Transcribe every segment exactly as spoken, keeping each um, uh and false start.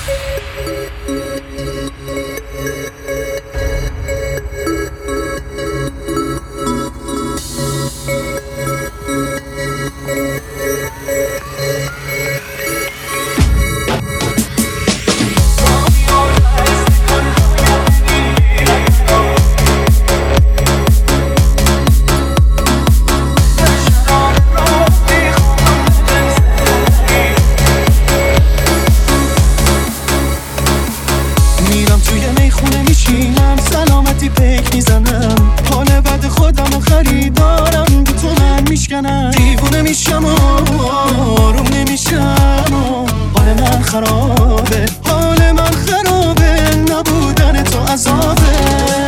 میرم توی میخونه میشینم، سلامتی پیک میزنم، حال بد خودم و خریدارم به تو من میشکنم. دیوونه میشم و آروم نمیشم و حال من خرابه، حال من خرابه، نبودن تو عذابه.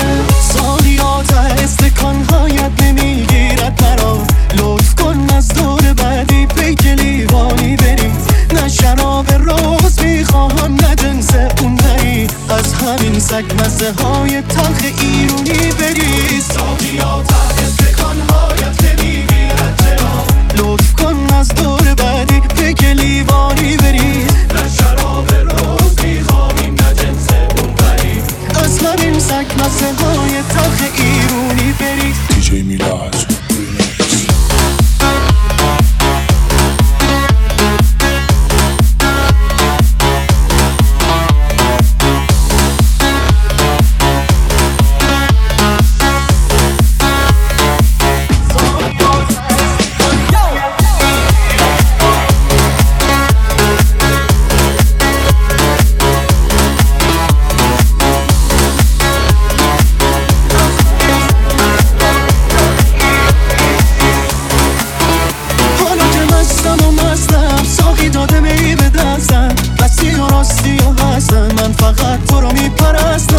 سالیات استکانهایت نمیگیرد مرا، لطف کن از دور بعدی پیک لیوانی بریم. نه شراب روز میخواهم نه جنس اون دری، از همین سگ مزه های تلخ ایرونی بری. ساقیات استکانهایت نمیگیرد چرا، لطف کن از دور بعدی پیک لیوانی بری. نه شراب روز میخواهیم نه جنس اون دری، از همین سگ مزه های تلخ ایرونی بری. دیجی میلاد من فقط تو رو میپرستم.